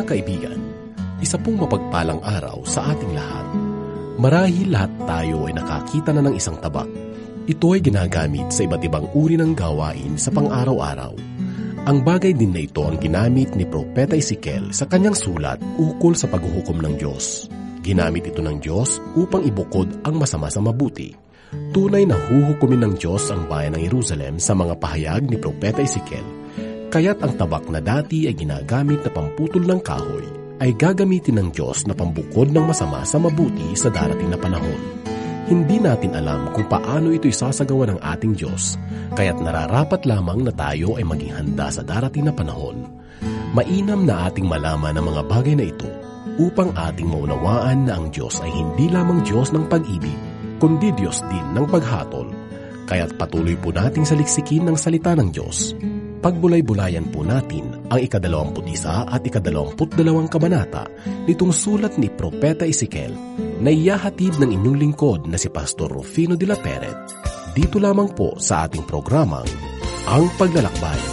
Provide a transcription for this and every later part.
Mga kaibigan, isa pong mapagpalang araw sa ating lahat. Marahil lahat tayo ay nakakita na ng isang tabak. Ito ay ginagamit sa iba't ibang uri ng gawain sa pang-araw-araw. Ang bagay din na ito ang ginamit ni Propeta Ezekiel sa kanyang sulat ukol sa paghuhukom ng Diyos. Ginamit ito ng Diyos upang ibukod ang masama sa mabuti. Tunay na huhukumin ng Diyos ang bayan ng Jerusalem sa mga pahayag ni Propeta Ezekiel. Kaya't ang tabak na dati ay ginagamit na pamputol ng kahoy ay gagamitin ng Diyos na pambukod ng masama sa mabuti sa darating na panahon. Hindi natin alam kung paano ito isasagawa ng ating Diyos, kaya't nararapat lamang na tayo ay maging handa sa darating na panahon. Mainam na ating malaman ang mga bagay na ito upang ating maunawaan na ang Diyos ay hindi lamang Diyos ng pag-ibig, kundi Diyos din ng paghatol. Kaya't patuloy po nating saliksikin ng salita ng Diyos. Pagbulay-bulayan po natin ang 21 at 22 kabanata nitong sulat ni Propeta Ezekiel na iyahatid ng inyong lingkod na si Pastor Rufino de la Peret. Dito lamang po sa ating programang Ang Paglalakbay.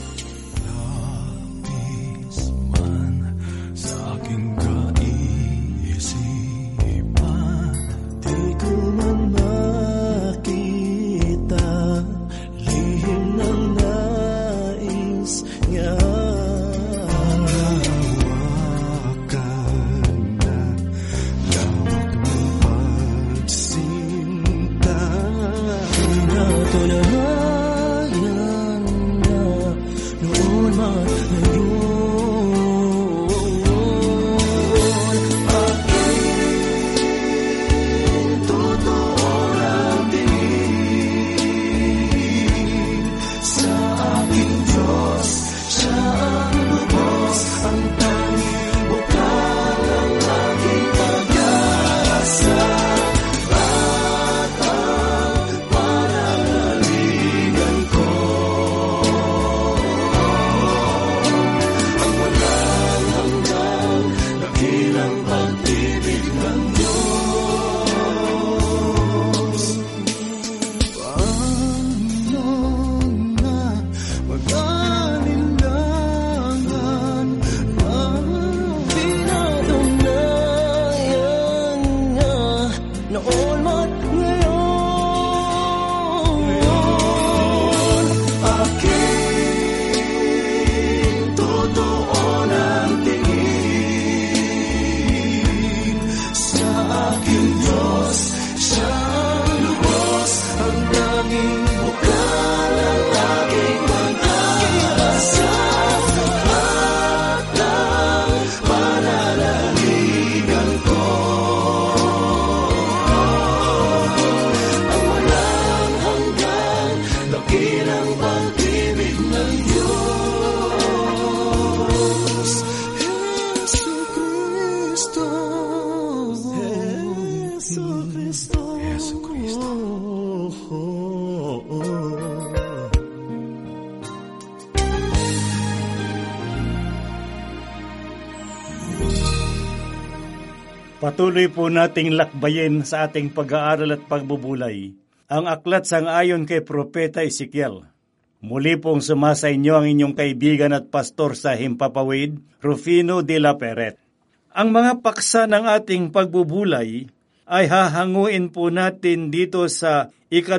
Patuloy po nating lakbayin sa ating pag-aaral at pagbubulay ang aklat sang-ayon kay Propeta Ezekiel. Muli pong sumasa inyo ang inyong kaibigan at pastor sa Himpapawid, Rufino de la Peret. Ang mga paksa ng ating pagbubulay ay hahanguin po natin dito sa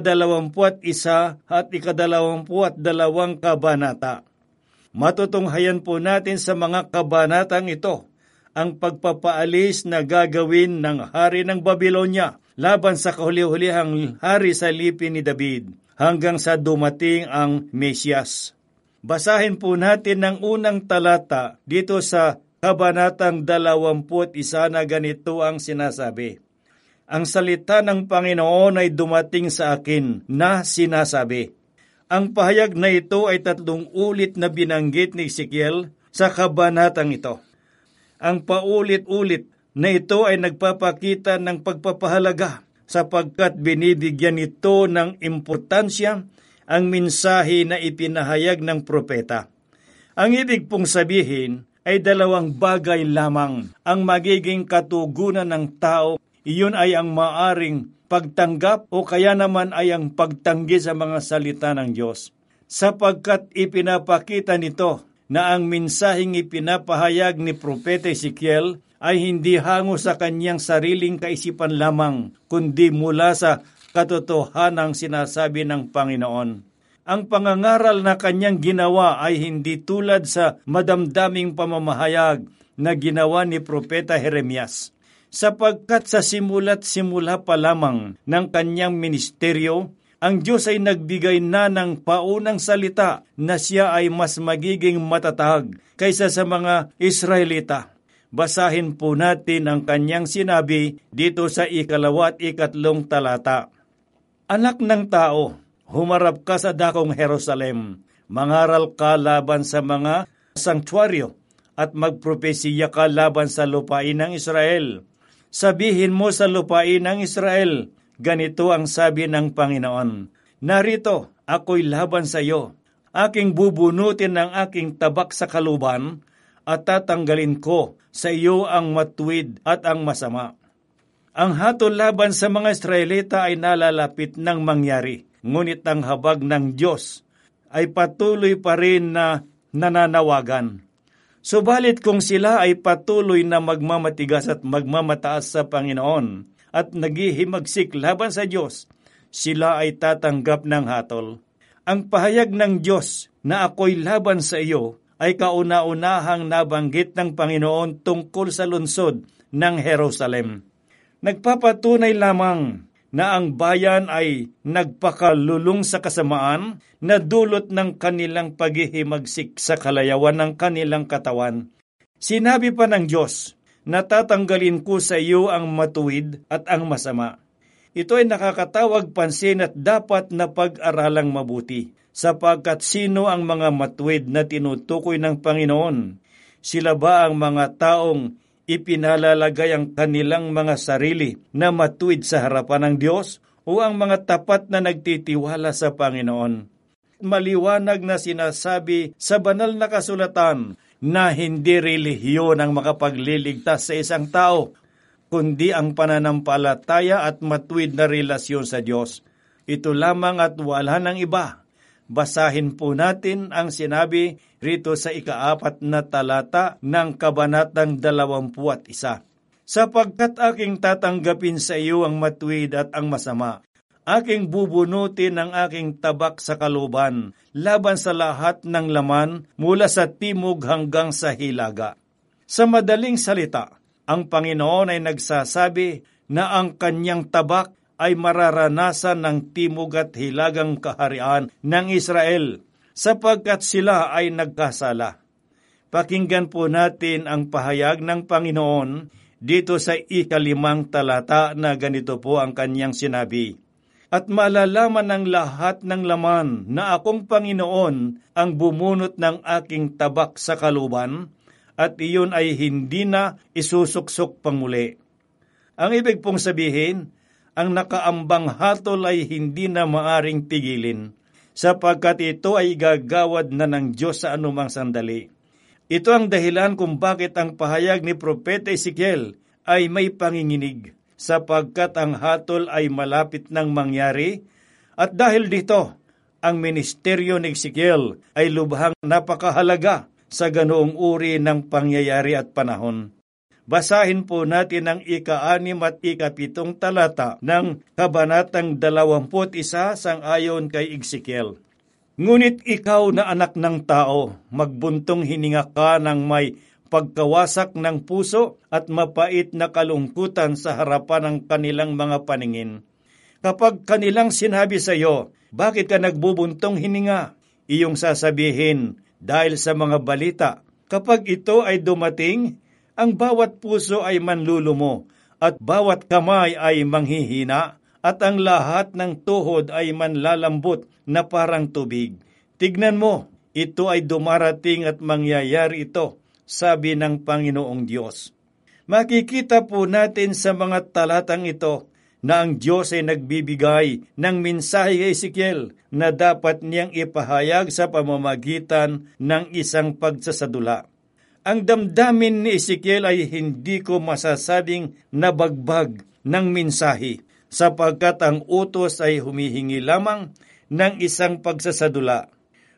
21 at 22 kabanata. Matutunghayan po natin sa mga kabanatang ito ang pagpapaalis na gagawin ng hari ng Babylonia laban sa kahuli-hulihang hari sa lipi ni David hanggang sa dumating ang Mesyas. Basahin po natin ang unang talata dito sa kabanatang 21 na ganito ang sinasabi. Ang salita ng Panginoon ay dumating sa akin na sinasabi. Ang pahayag na ito ay 3 ulit na binanggit ni Ezekiel sa kabanatang ito. Ang paulit-ulit na ito ay nagpapakita ng pagpapahalaga sapagkat binibigyan ito ng importansya ang mensahe na ipinahayag ng propeta. Ang ibig pong sabihin ay 2 bagay lamang ang magiging katugunan ng tao. Iyon ay ang maaring pagtanggap o kaya naman ay ang pagtanggi sa mga salita ng Diyos. Sapagkat ipinapakita nito na ang mensaheng ipinapahayag ni Propeta Ezekiel ay hindi hango sa kanyang sariling kaisipan lamang, kundi mula sa katotohanang sinasabi ng Panginoon. Ang pangangaral na kanyang ginawa ay hindi tulad sa madamdaming pamamahayag na ginawa ni Propeta Jeremias, sapagkat sa simula't simula pa lamang ng kanyang ministeryo, ang Diyos ay nagbigay na ng paunang salita na siya ay mas magiging matatag kaysa sa mga Israelita. Basahin po natin ang kanyang sinabi dito sa 2 at 3 talata. Anak ng tao, humarap ka sa dakong Jerusalem, mangaral ka laban sa mga sanktuaryo at magpropesiya ka laban sa lupain ng Israel. Sabihin mo sa lupain ng Israel, ganito ang sabi ng Panginoon, narito, ako'y laban sa iyo. Aking bubunutin ang aking tabak sa kaluban at tatanggalin ko sa iyo ang matuwid at ang masama. Ang hatol laban sa mga Israelita ay nalalapit ng mangyari, ngunit ang habag ng Diyos ay patuloy pa rin na nananawagan. Subalit kung sila ay patuloy na magmamatigas at magmamataas sa Panginoon at naghihimagsik laban sa Diyos, sila ay tatanggap ng hatol. Ang pahayag ng Diyos na ako'y laban sa iyo ay kauna-unahang nabanggit ng Panginoon tungkol sa lungsod ng Jerusalem. Nagpapatunay lamang na ang bayan ay nagpakalulong sa kasamaan na dulot ng kanilang paghihimagsik sa kalayawan ng kanilang katawan. Sinabi pa ng Diyos, natatanggalin ko sa iyo ang matuwid at ang masama. Ito ay nakakatawag pansin at dapat na pag-aralang mabuti, sapagkat sino ang mga matuwid na tinutukoy ng Panginoon? Sila ba ang mga taong ipinalalagay ang kanilang mga sarili na matuwid sa harapan ng Diyos o ang mga tapat na nagtitiwala sa Panginoon? Maliwanag na sinasabi sa banal na kasulatan na hindi relihiyon ang makapagliligtas sa isang tao, kundi ang pananampalataya at matuwid na relasyon sa Diyos. Ito lamang at wala ng iba. Basahin po natin ang sinabi rito sa 4 na talata ng Kabanatang 21. Sapagkat aking tatanggapin sa iyo ang matuwid at ang masama, aking bubunutin ang aking tabak sa kaluban, laban sa lahat ng laman mula sa timog hanggang sa hilaga. Sa madaling salita, ang Panginoon ay nagsasabi na ang kanyang tabak ay mararanasan ng timog at hilagang kaharian ng Israel, sapagkat sila ay nagkasala. Pakinggan po natin ang pahayag ng Panginoon dito sa 5 talata na ganito po ang kanyang sinabi. At malalaman ng lahat ng laman na akong Panginoon ang bumunot ng aking tabak sa kaluban, at iyon ay hindi na isusuksok panguli. Ang ibig pong sabihin, ang nakaambang hatol ay hindi na maaring pigilin, sapagkat ito ay gagawad na ng Diyos sa anumang sandali. Ito ang dahilan kung bakit ang pahayag ni Propeta Ezekiel ay may panginginig, sapagkat ang hatol ay malapit ng mangyari, at dahil dito, ang ministeryo ni Ezekiel ay lubhang napakahalaga sa ganoong uri ng pangyayari at panahon. Basahin po natin ang 6 at 7 talata ng Kabanatang 21 sangayon kay Ezekiel. Ngunit ikaw na anak ng tao, magbuntong hininga ka ng may pagkawasak ng puso at mapait na kalungkutan sa harapan ng kanilang mga paningin. Kapag kanilang sinabi sa iyo, bakit ka nagbubuntong hininga? Iyong sasabihin, dahil sa mga balita. Kapag ito ay dumating, ang bawat puso ay manlulumo, at bawat kamay ay manghihina, at ang lahat ng tuhod ay manlalambot na parang tubig. Tignan mo, ito ay dumarating at mangyayari ito, sabi ng Panginoong Diyos. Makikita po natin sa mga talatang ito na ang Diyos ay nagbibigay ng mensahe kay Ezekiel na dapat niyang ipahayag sa pamamagitan ng isang pagsasadula. Ang damdamin ni Ezekiel ay hindi ko masasabing nabagbag ng mensahe, sapagkat ang utos ay humihingi lamang ng isang pagsasadula.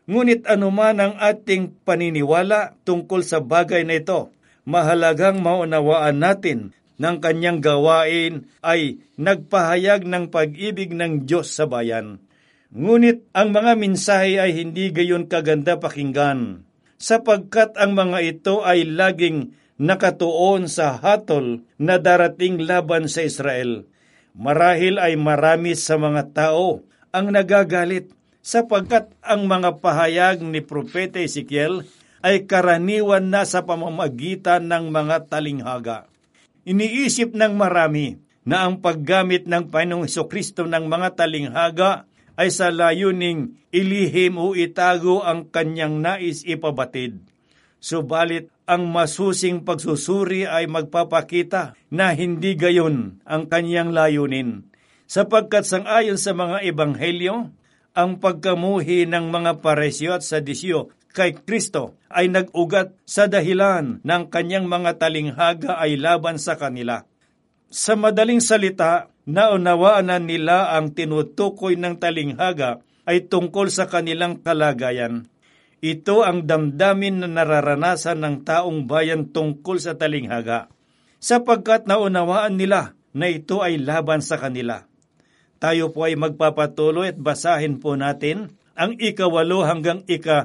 Ngunit anuman ang ating paniniwala tungkol sa bagay na ito, mahalagang maunawaan natin ng kanyang gawain ay nagpahayag ng pag-ibig ng Diyos sa bayan. Ngunit ang mga mensahe ay hindi gayon kaganda pakinggan, sapagkat ang mga ito ay laging nakatuon sa hatol na darating laban sa Israel. Marahil ay marami sa mga tao ang nagagalit sapagkat ang mga pahayag ni Propeta Ezekiel ay karaniwan na sa pamamagitan ng mga talinghaga. Iniisip ng marami na ang paggamit ng Panginoong Hesukristo ng mga talinghaga ay sa layuning ilihim o itago ang kanyang nais ipabatid. Subalit ang masusing pagsusuri ay magpapakita na hindi gayon ang kanyang layunin, sapagkat sangayon sa mga ebanghelyo, ang pagkamuhi ng mga Pariseo at Saduseo kay Kristo ay nag-ugat sa dahilan ng kanyang mga talinghaga ay laban sa kanila. Sa madaling salita, naunawaan na nila ang tinutukoy ng talinghaga ay tungkol sa kanilang kalagayan. Ito ang damdamin na nararanasan ng taong bayan tungkol sa talinghaga, sapagkat naunawaan nila na ito ay laban sa kanila. Tayo po ay magpapatuloy at basahin po natin ang 8 hanggang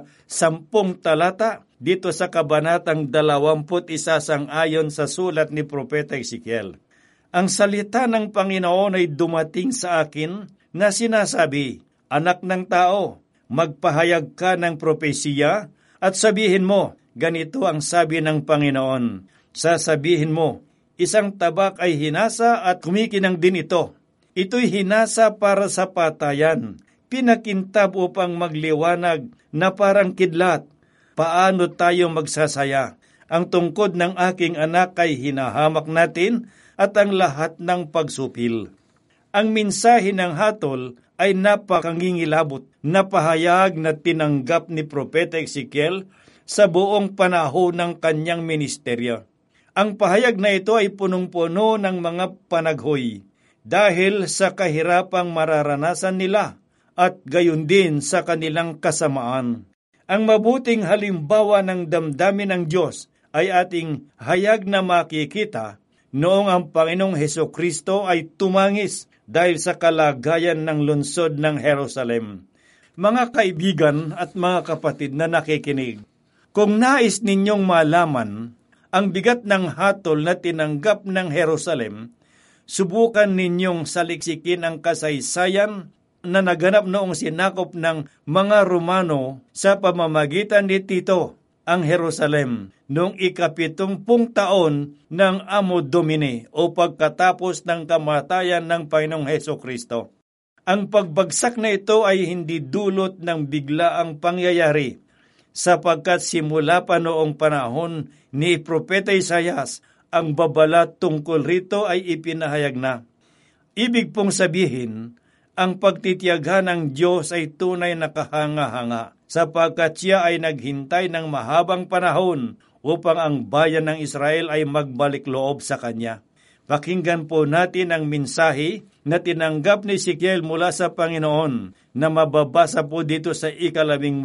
10 talata dito sa kabanatang 21 sang-ayon sa sulat ni Propeta Ezekiel. Ang salita ng Panginoon ay dumating sa akin na sinasabi, "Anak ng tao, magpahayag ka ng propesiya at sabihin mo, ganito ang sabi ng Panginoon. Sasabihin mo, isang tabak ay hinasa at kumikinang din ito. Ito'y hinasa para sa patayan, pinakintab upang magliwanag na parang kidlat. Paano tayo magsasaya? Ang tungkod ng aking anak ay hinahamak natin at ang lahat ng pagsupil." Ang mensahe ng hatol ay napakangingilabot na pahayag na tinanggap ni Propeta Ezekiel sa buong panahon ng kanyang ministeryo. Ang pahayag na ito ay punong-puno ng mga panaghoy dahil sa kahirapang mararanasan nila at gayon din sa kanilang kasamaan. Ang mabuting halimbawa ng damdamin ng Diyos ay ating hayag na makikita noong ang Panginoong Hesukristo ay tumangis dahil sa kalagayan ng lungsod ng Jerusalem. Mga kaibigan at mga kapatid na nakikinig, kung nais ninyong malaman ang bigat ng hatol na tinanggap ng Jerusalem, subukan ninyong saliksikin ang kasaysayan na naganap noong sinakop ng mga Romano sa pamamagitan ni Tito ang Jerusalem noong 70 taon ng Anno Domini o pagkatapos ng kamatayan ng Panginoong Hesukristo. Ang pagbagsak na ito ay hindi dulot ng biglaang pangyayari, sapagkat simula pa noong panahon ni Propeta Isaias, ang babala tungkol rito ay ipinahayag na. Ibig pong sabihin, ang pagtitiyaga ng Diyos ay tunay na kahanga-hanga, sapagkat siya ay naghintay ng mahabang panahon upang ang bayan ng Israel ay magbalik loob sa Kanya. Pakinggan po natin ang mensahe na tinanggap ni Ezekiel mula sa Panginoon na mababasa po dito sa 18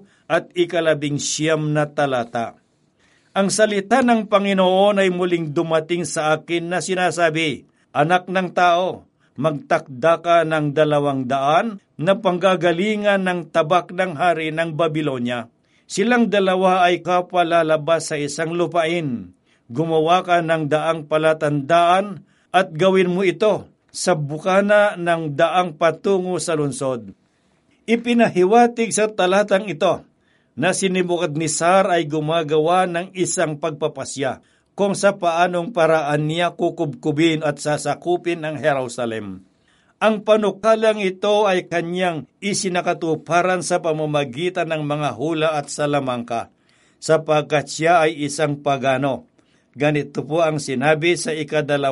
at 19 na talata. Ang salita ng Panginoon ay muling dumating sa akin na sinasabi, "Anak ng tao, magtakda ka ng 200 na panggagalingan ng tabak ng hari ng Babilonya. Silang 2 ay kapalalabas sa isang lupain. Gumawa ka ng daang palatandaan at gawin mo ito sa bukana ng daang patungo sa lungsod." Ipinahiwatig sa talatang ito na si Nebukadnesar ay gumagawa ng isang pagpapasya kung sa paanong paraan niya kukubkubin at sasakupin ang Jerusalem. Ang panukalang ito ay kanyang isinakatuparan sa pamamagitan ng mga hula at salamangka, sapagkat siya ay isang pagano. Ganito po ang sinabi sa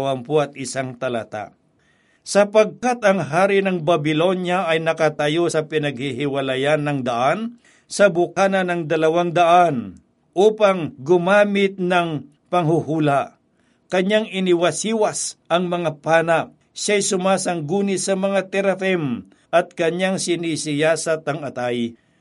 21 talata. Sapagkat ang hari ng Babilonya ay nakatayo sa pinaghihiwalayan ng daan, sa bukana ng 200, upang gumamit ng panghuhula. Kanyang iniwasiwas ang mga pana, siya'y sumasangguni sa mga terafim at kanyang sinisiyasat ang atay.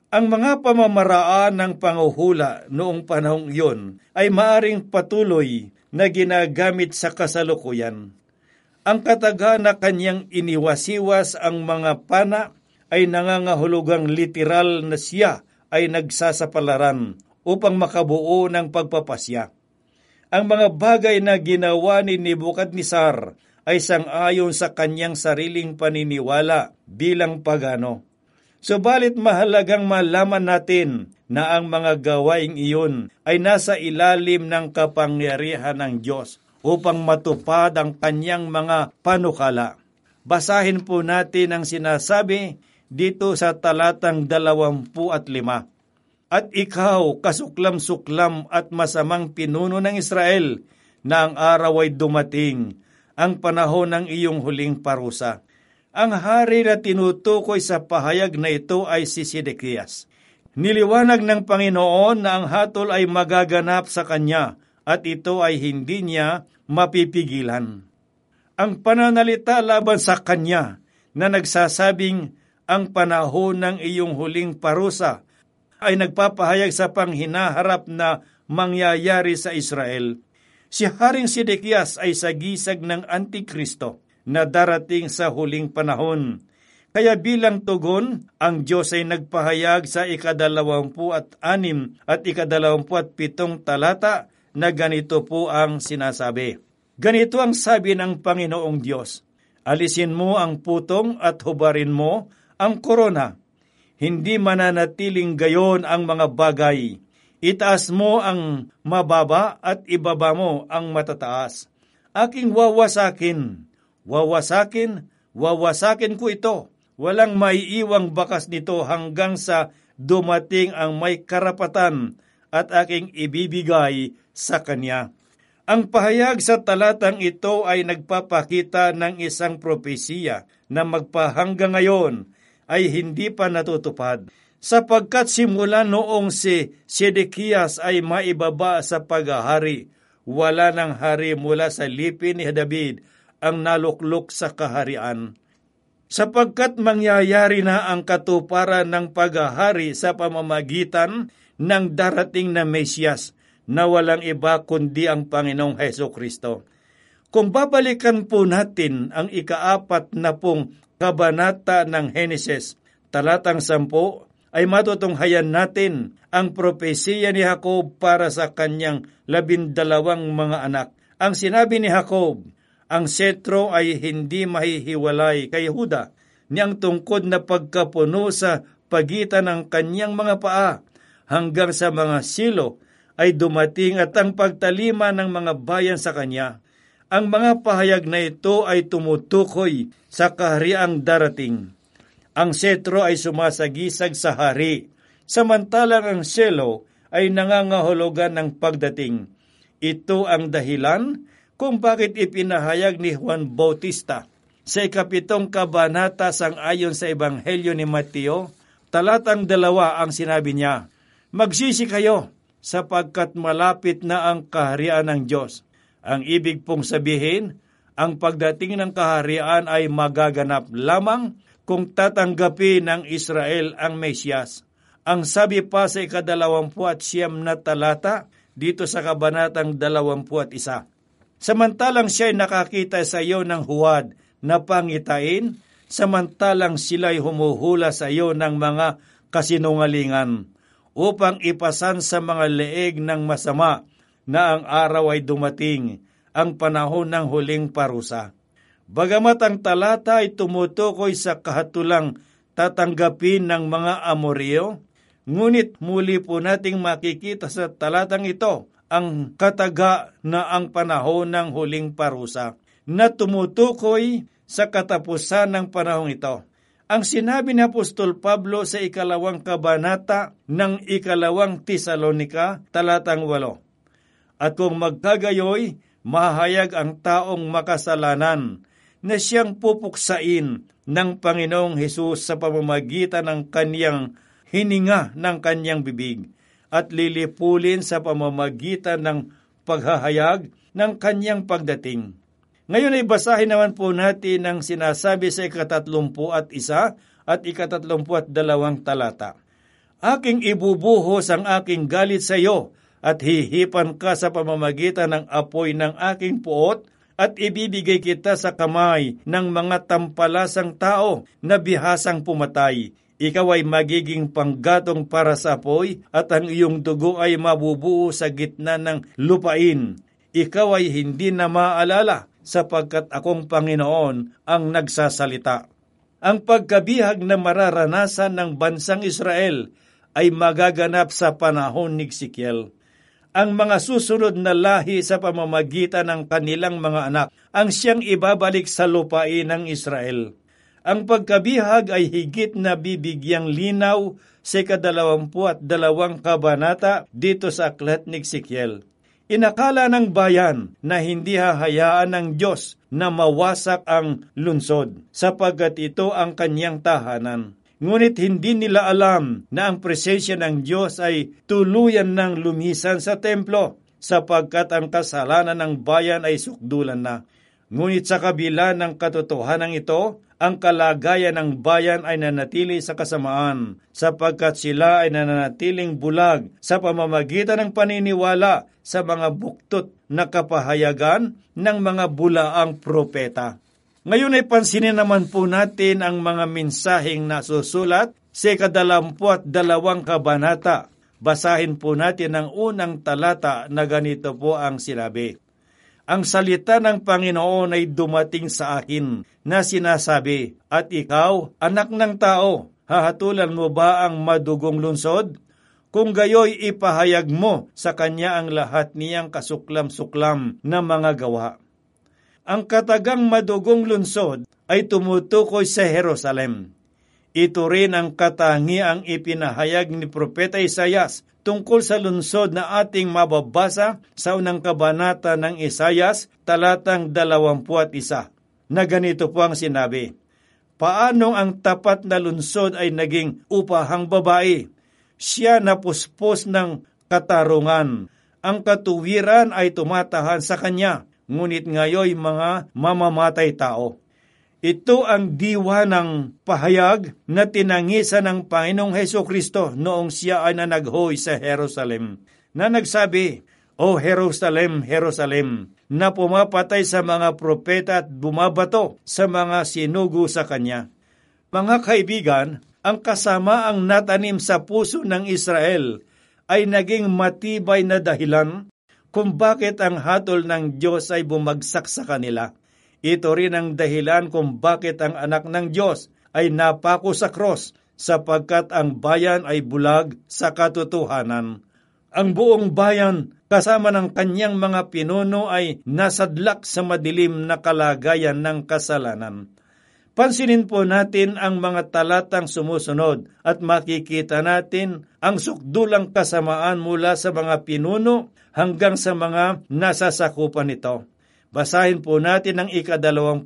Ang mga pamamaraan ng panguhula noong panahong iyon ay maaring patuloy na ginagamit sa kasalukuyan. Ang kataga na kanyang iniwasiwas ang mga pana ay nangangahulugang literal na siya ay nagsasapalaran upang makabuo ng pagpapasya. Ang mga bagay na ginawa ni Nebukadnesar ay sang-ayon sa kanyang sariling paniniwala bilang pagano. Subalit mahalagang malaman natin na ang mga gawaing iyon ay nasa ilalim ng kapangyarihan ng Diyos upang matupad ang kanyang mga panukala. Basahin po natin ang sinasabi dito sa talatang 25. At ikaw, kasuklam-suklam at masamang pinuno ng Israel, na ang araw ay dumating, ang panahon ng iyong huling parusa. Ang hari na tinutukoy sa pahayag na ito ay si Sedekias. Niliwanag ng Panginoon na ang hatol ay magaganap sa kanya at ito ay hindi niya mapipigilan. Ang pananalita laban sa kanya na nagsasabing ang panahon ng iyong huling parusa ay nagpapahayag sa panghinaharap na mangyayari sa Israel. Si Haring Sedekias ay sagisag ng Antikristo na darating sa huling panahon. Kaya bilang tugon, ang Diyos ay nagpahayag sa 26 at 27 talata na ganito po ang sinasabi. Ganito ang sabi ng Panginoong Diyos, alisin mo ang putong at hubarin mo ang korona. Hindi mananatiling gayon ang mga bagay. Itaas mo ang mababa at ibaba mo ang matataas. Aking wawasakin ko ito. Walang maiiwang bakas nito hanggang sa dumating ang may karapatan at aking ibibigay sa kanya. Ang pahayag sa talatang ito ay nagpapakita ng isang propesiya na magpahanggang ngayon ay hindi pa natutupad, sapagkat simula noong si Sedekias ay maibaba sa paghahari, wala ng hari mula sa lipi ni David ang naluklok sa kaharian. Sapagkat mangyayari na ang katuparan ng paghahari sa pamamagitan ng darating na Mesiyas na walang iba kundi ang Panginoong Hesukristo. Kung babalikan po natin ang 14 kabanata ng Henesis, talatang 10, ay matutunghayan natin ang propesiya ni Jacob para sa kanyang 12 mga anak. Ang sinabi ni Jacob, ang setro ay hindi mahihiwalay kay Huda, niyang tungkod na pagkapuno sa pagitan ng kanyang mga paa hanggang sa mga silo ay dumating at ang pagtalima ng mga bayan sa kanya. Ang mga pahayag na ito ay tumutukoy sa kahariang darating. Ang setro ay sumasagisag sa hari, samantalang ang selo ay nangangahulugan ng pagdating. Ito ang dahilan kung bakit ipinahayag ni Juan Bautista sa 7 kabanata sang-ayon sa Ebanghelyo ni Mateo, talatang 2 ang sinabi niya, magsisi kayo sapagkat malapit na ang kaharian ng Diyos. Ang ibig pong sabihin, ang pagdating ng kaharian ay magaganap lamang kung tatanggapin ng Israel ang Mesiyas. Ang sabi pa sa 29 na talata dito sa kabanatang 21. Samantalang siya ay nakakita sa iyo ng huwad na pangitain, samantalang sila'y humuhula sa iyo ng mga kasinungalingan, upang ipasan sa mga leeg ng masama na ang araw ay dumating, ang panahon ng huling parusa. Bagamat ang talata ay tumutukoy sa kahatulang tatanggapin ng mga Amoreo, ngunit muli po nating makikita sa talatang ito ang kataga na ang panahon ng huling parusa na tumutukoy sa katapusan ng panahong ito. Ang sinabi ni Apostol Pablo sa 2 kabanata ng 2 Tesalonika, talatang 8. At kung magkagayoy, mahayag ang taong makasalanan na siyang pupuksain ng Panginoong Hesus sa pamamagitan ng kaniyang hininga ng kaniyang bibig at lilipulin sa pamamagitan ng paghahayag ng kaniyang pagdating. Ngayon ay basahin naman po natin ang sinasabi sa 31 at 32 talata. Aking ibubuhos ang aking galit sa iyo at hihipan ka sa pamamagitan ng apoy ng aking puot at ibibigay kita sa kamay ng mga tampalasang tao na bihasang pumatay. Ikaw ay magiging panggatong para sa apoy at ang iyong dugo ay mabubuo sa gitna ng lupain. Ikaw ay hindi na maalala sapagkat akong Panginoon ang nagsasalita. Ang pagkabihag na mararanasan ng bansang Israel ay magaganap sa panahon ni Ezekiel. Ang mga susunod na lahi sa pamamagitan ng kanilang mga anak ang siyang ibabalik sa lupain ng Israel. Ang pagkabihag ay higit na bibigyang linaw sa 22 kabanata dito sa aklat ni Ezekiel. Inakala ng bayan na hindi hahayaan ng Diyos na mawasak ang lungsod sapagkat ito ang kanyang tahanan. Ngunit hindi nila alam na ang presensya ng Diyos ay tuluyan ng lumisan sa templo sapagkat ang kasalanan ng bayan ay sukdulan na. Ngunit sa kabila ng katotohanan ito, ang kalagayan ng bayan ay nanatili sa kasamaan sapagkat sila ay nananatiling bulag sa pamamagitan ng paniniwala sa mga buktot na kapahayagan ng mga bulaang propeta. Ngayon ay pansinin naman po natin ang mga mensaheng nasusulat sa 22 kabanata. Basahin po natin ang unang talata na ganito po ang sinabi. Ang salita ng Panginoon ay dumating sa akin na sinasabi, at ikaw, anak ng tao, hahatulan mo ba ang madugong lungsod? Kung gayoy ipahayag mo sa kanya ang lahat niyang kasuklam-suklam na mga gawa. Ang katagang madugong lungsod ay tumutukoy sa Jerusalem. Ito rin ang katangiang ipinahayag ni Propeta Isaias tungkol sa lungsod na ating mababasa sa unang kabanata ng Isaias, talatang 21, na ganito po ang sinabi, paanong ang tapat na lungsod ay naging upahang babae? Siya napuspos ng katarungan. Ang katuwiran ay tumatahan sa kanya, ngunit ngayoy mga mamamatay tao. Ito ang diwa ng pahayag na tinangisan ng Panginoong Hesukristo noong siya ay nanaghoy sa Jerusalem, na nagsabi, O Jerusalem, Jerusalem, na pumapatay sa mga propeta at bumabato sa mga sinugo sa kanya. Mga kaibigan, ang kasamaang natanim sa puso ng Israel ay naging matibay na dahilan kung bakit ang hatol ng Diyos ay bumagsak sa kanila. Ito rin ang dahilan kung bakit ang anak ng Diyos ay napako sa krus, sapagkat ang bayan ay bulag sa katotohanan. Ang buong bayan kasama ng kanyang mga pinuno ay nasadlak sa madilim na kalagayan ng kasalanan. Pansinin po natin ang mga talatang sumusunod at makikita natin ang sukdulang kasamaan mula sa mga pinuno hanggang sa mga nasasakupan nito. Basahin po natin ang 25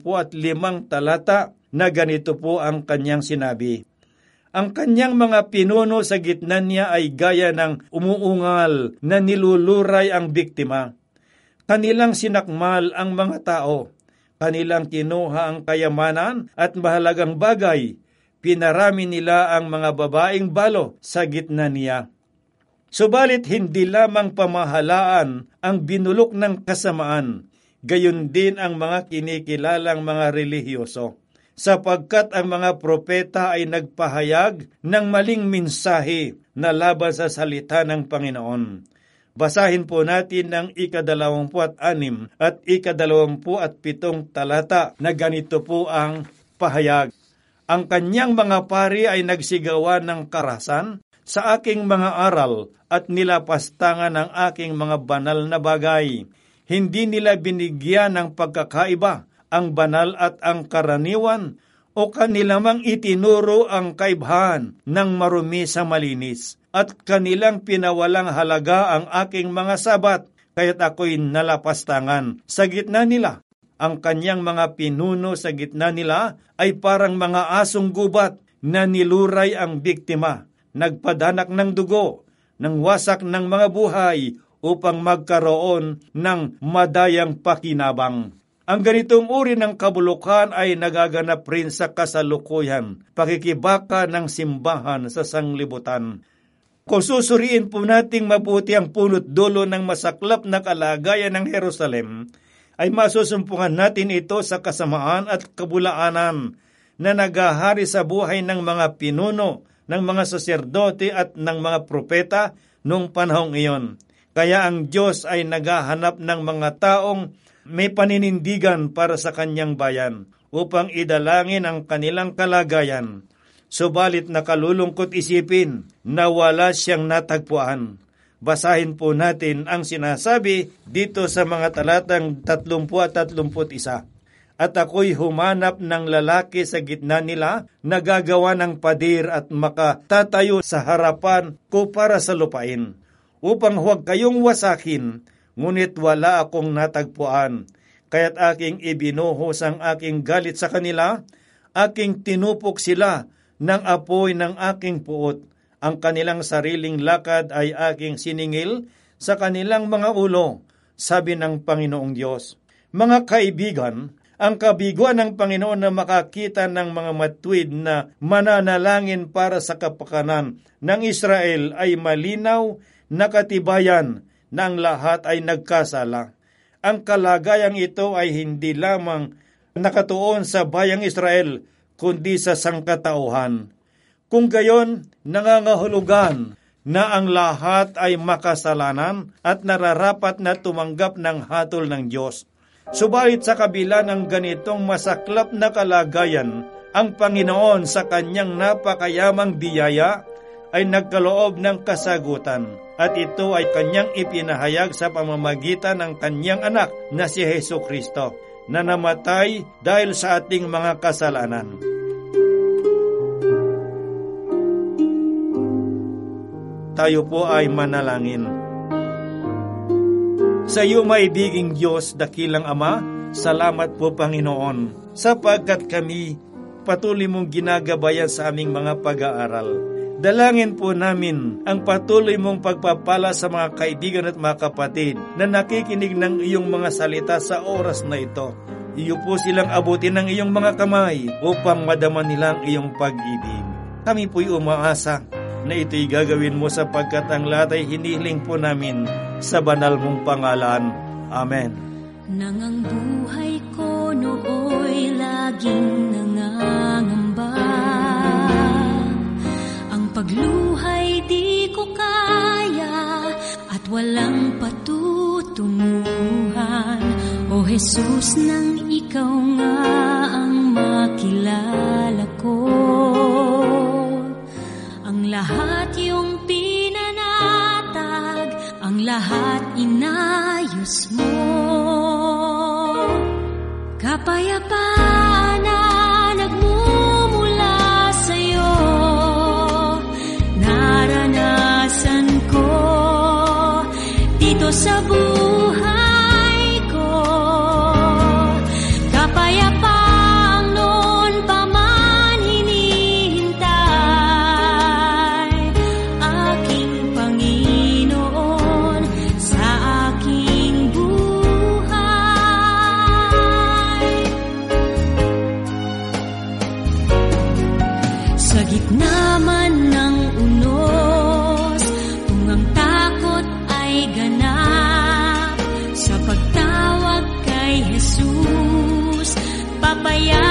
talata na ganito po ang kanyang sinabi. Ang kanyang mga pinuno sa gitna niya ay gaya ng umuungal na niluluray ang biktima. Kanilang sinakmal ang mga tao. Kanilang kinuha ang kayamanan at mahalagang bagay. Pinarami nila ang mga babaeng balo sa gitna niya. Subalit hindi lamang pamahalaan ang binulok ng kasamaan, gayon din ang mga kinikilalang mga relihiyoso, sapagkat ang mga propeta ay nagpahayag ng maling mensahe na laban sa salita ng Panginoon. Basahin po natin ang 26 at 27 talata na ganito po ang pahayag. Ang kanyang mga pari ay nagsigawan ng karahasan sa aking mga aral at nilapastangan ng aking mga banal na bagay. Hindi nila binigyan ng pagkakaiba ang banal at ang karaniwan o kanilamang itinuro ang kaibhan ng marumi sa malinis. At kanilang pinawalang halaga ang aking mga sabat, kaya't ako'y nalapastangan sa gitna nila. Ang kanyang mga pinuno sa gitna nila ay parang mga asong gubat na niluray ang biktima, nagpadanak ng dugo, ng wasak ng mga buhay upang magkaroon ng madayang pakinabang. Ang ganitong uri ng kabulukan ay nagaganap rin sa kasalukuyan, pakikibaka ng simbahan sa sanglibutan. Kung susuriin po nating mabuti ang punot dulo ng masaklap na kalagayan ng Jerusalem, ay masusumpungan natin ito sa kasamaan at kabulaanan na nagahari sa buhay ng mga pinuno, ng mga saserdote at ng mga propeta noong panahong iyon. Kaya ang Diyos ay naghahanap ng mga taong may paninindigan para sa kanyang bayan upang idalangin ang kanilang kalagayan. Subalit nakalulungkot isipin na wala siyang natagpuan. Basahin po natin ang sinasabi dito sa mga talatang 30 at 31. At ako'y humanap ng lalaki sa gitna nila na gagawa ng pader at makatatayo sa harapan ko para sa lupain, upang huwag kayong wasakin, ngunit wala akong natagpuan. Kaya't aking ibinuhos ang aking galit sa kanila, aking tinupok sila ng apoy ng aking puot. Ang kanilang sariling lakad ay aking siningil sa kanilang mga ulo, sabi ng Panginoong Diyos. Mga kaibigan, ang kabiguan ng Panginoon na makakita ng mga matuwid na mananalangin para sa kapakanan ng Israel ay malinaw na katibayan na ang lahat ay nagkasala. Ang kalagayang ito ay hindi lamang nakatuon sa bayang Israel, kundi sa sangkatauhan. Kung gayon, nangangahulugan na ang lahat ay makasalanan at nararapat na tumanggap ng hatol ng Diyos. Subalit sa kabila ng ganitong masaklap na kalagayan, ang Panginoon sa kanyang napakayamang biyaya ay nagkaloob ng kasagutan, at ito ay kanyang ipinahayag sa pamamagitan ng kanyang anak na si Jesucristo, na namatay dahil sa ating mga kasalanan. Tayo po ay manalangin. Sa iyo, maibiging Diyos, dakilang Ama, salamat po Panginoon, sapagkat kami patuloy mong ginagabayan sa aming mga pag-aaral. Dalangin po namin ang patuloy mong pagpapala sa mga kaibigan at mga kapatid na nakikinig ng iyong mga salita sa oras na ito. Iyo po silang abutin ng iyong mga kamay upang madama nilang iyong pag-ibig. Kami po'y umaasa na ito'y gagawin mo sapagkat ang lahat ay hinihiling po namin sa banal mong pangalan. Amen. Nang ang buhay ko nooy laging nangangamba, ang pagluhay di ko kaya at walang patutunguhan. O Jesus, nang ikaw nga ang makilala ko, ang lahat yung pinanatag, ang lahat inayos mo. Kapayapaan na nagmumula sa'yo, naranasan ko dito sa buhay ko. Kapayapaang noon pa man hinihintay, aking Panginoon sa aking buhay. Sa gitna man ng unos, kung ang takot ay ganap, sa pagtawag kay Jesus, papaya